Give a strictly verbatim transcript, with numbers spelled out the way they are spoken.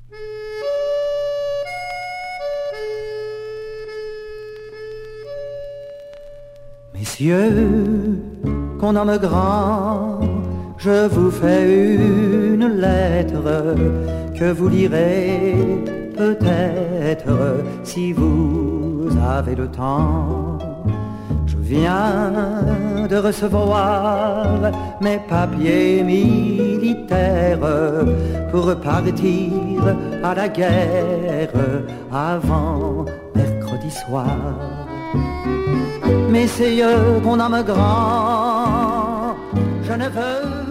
Messieurs, qu'on nomme grand, je vous fais une lettre que vous lirez peut-être si vous avez le temps. Je viens de recevoir mes papiers militaires pour partir à la guerre avant mercredi soir. Messieurs, qu'on nomme grand, je ne veux